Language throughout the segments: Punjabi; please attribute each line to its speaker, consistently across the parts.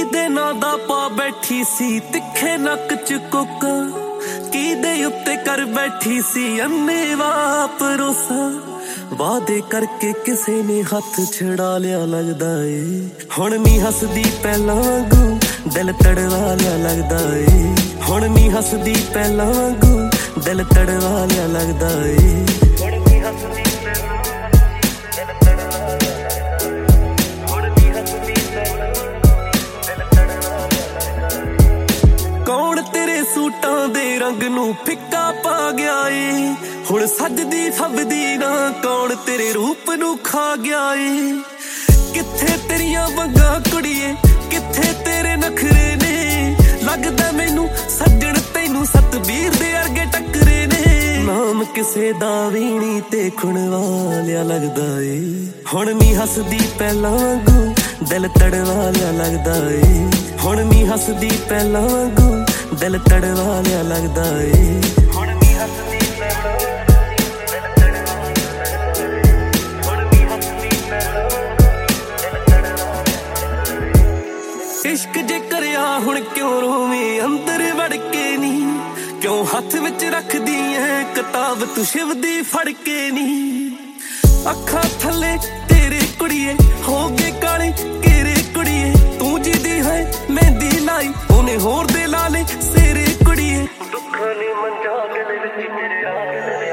Speaker 1: ਕਿਹਦੇ ਨਾਂ ਦਾ ਪਾ ਬੈਠੀ ਸੀ ਤਿੱਖੇ ਨੱਕ ਚ ਕੋਕਾ, ਕਿਹਦੇ ਉੱਤੇ ਕਰ ਬੈਠੀ ਸੀ ਅੰਨ੍ਹੇਵਾਹ ਭਰੋਸਾ। ਵਾਅਦੇ ਕਰਕੇ ਕਿਸੇ ਨੇ ਹੱਥ ਛੁਡਾ ਲਿਆ ਲੱਗਦਾ ਏ, ਹੁਣ ਨੀ ਹੱਸਦੀ ਪਹਿਲਾਂ ਵਾਂਗੂ ਦਿਲ ਤੜਵਾ ਲਿਆ ਲੱਗਦਾ ਏ। ਹੁਣ ਨੀ ਹੱਸਦੀ ਪਹਿਲਾਂ ਵਾਂਗੂ ਦਿਲ ਤੜਵਾ ਲਿਆ ਲੱਗਦਾ ਏ। ਹੁਣ ਨੀ ਹੱਸਦੀ ਪਹਿਲਾਂ ਦਿਲ ਤੜਵਾ ਲਿਆ ਲੱਗਦਾ ਏ। ਹੁਣ ਨੀ ਹੱਸਦੀ ਪਹਿਲਾਂ ਦਿਲ ਤੜਵਾ ਲਿਆ ਲੱਗਦਾ ਏ। ਕੌਣ ਤੇਰੇ ਸੂਟਾਂ ਦੇ ਰੰਗ ਨੂੰ ਫਿੱਕਾ ਪਾ ਗਿਆ ਏ, ਹੁਣ ਸੱਜਦੀ ਫੱਬਦੀ ਨਾ ਕੌਣ ਤੇਰੇ ਰੂਪ ਨੂੰ ਖਾ ਗਿਆ ਏ। ਕਿੱਥੇ ਤੇਰੀਆਂ ਵੰਗਾਂ ਕੁੜੀਏ, ਕਿੱਥੇ ਤੇਰੇ ਨਖਰੇ ਨੇ, ਲੱਗਦਾ ਮੈਨੂੰ ਸੱਜਣ ਤੈਨੂੰ ਸਤਬੀਰ ਦੇ ਅਰਗੇ ਟੱਕਰੇ ਨੇ। ਨਾਮ ਕਿਸੇ ਦਾ ਵੀ ਨੀ ਤੇ ਖੁਣਵਾ ਲਿਆ ਲੱਗਦਾ ਏ, ਹੁਣ ਨੀ ਹੱਸਦੀ ਪਹਿਲਾਂ ਵਾਂਗੂ ਦਿਲ ਤੜਵਾ ਲਿਆ ਲੱਗਦਾ ਏ। ਹੁਣ ਨੀ ਹੱਸਦੀ ਪਹਿਲਾਂ ਵਾਂਗੂ ਦਿਲ ਤੜਵਾ ਲਿਆ ਲੱਗਦਾ ਏ। ਹੁਣ ਨੀ ਹੱਸਦੀ ਪਹਿਲਾਂ ਦਿਲ ਤੜਵਾ ਲਿਆ ਲੱਗਦਾ ਏ। ਹੁਣ ਨੀ ਹੱਸਦੀ ਪਹਿਲਾਂ ਦਿਲ ਤੜਵਾ ਲਿਆ ਲੱਗਦਾ ਏ। ਇਸ਼ਕ ਜੇ ਕਰਿਆ ਹੁਣ ਕਿਉਂ ਰੋਵੇਂ ਅੰਦਰ ਵੜ ਕੇ ਨੀ, ਕਿਉਂ ਹੱਥ ਵਿੱਚ ਰੱਖਦੀ ਐ ਕਿਤਾਬ ਤੂੰ ਸ਼ਿਵ ਦੀ ਫੜ ਕੇ ਨੀ। ਅੱਖਾਂ ਥੱਲੇ ਤੇਰੇ ਕੁੜੀਏ ਹੋ ਗਏ ਕਾਲੇ ਘੇਰੇ ਕੁੜੀਏ, ਤੂੰ ਜਿਹਦੀ ਹੈ ਮਹਿੰਦੀ ਲਾਈ ਉਹਨੇ ਹੋਰ ਦੇ ਲਾ ਲੇ ਸੇਰੇ ਕੁੜੀਏ। ਦੁੱਖਾਂ ਨੇ ਮੰਜਾ ਗਲੇ ਵਿੱਚ ਮੇਰੇ ਆ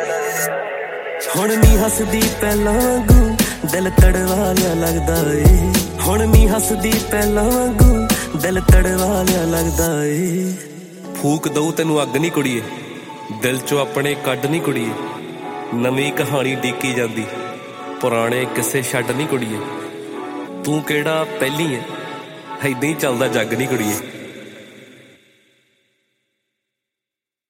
Speaker 1: ਗਏ। ਹੁਣ ਨੀ ਹੱਸਦੀ ਪਹਿਲਾਂ ਵਾਂਗੂ ਦਿਲ ਤੜਵਾ ਲਿਆ ਲੱਗਦਾ ਏ। ਹੁਣ ਨੀ ਹੱਸਦੀ ਪਹਿਲਾਂ ਵਾਂਗੂ ਦਿਲ ਤੜਵਾ ਲਿਆ ਲੱਗਦਾ ਏ।
Speaker 2: ਫੂਕ ਦਊ ਤੈਨੂੰ ਅੱਗ ਨੀ ਕੁੜੀਏ, ਦਿਲ ਚੋਂ ਆਪਣੇ ਕੱਢ ਨੀ ਕੁੜੀਏ। ਨਵੀਂ ਕਹਾਣੀ ਡੀਕੀ ਜਾਂਦੀ, ਪੁਰਾਣੇ ਕਿਸੇ ਛੱਡ ਨੀ ਕੁੜੀਏ। ਤੂੰ ਕਿਹੜਾ ਪਹਿਲੀ ਐ, ਏਦਾਂ ਹੀ ਚੱਲਦਾ ਜੱਗ ਨੀ ਕੁੜੀਏ।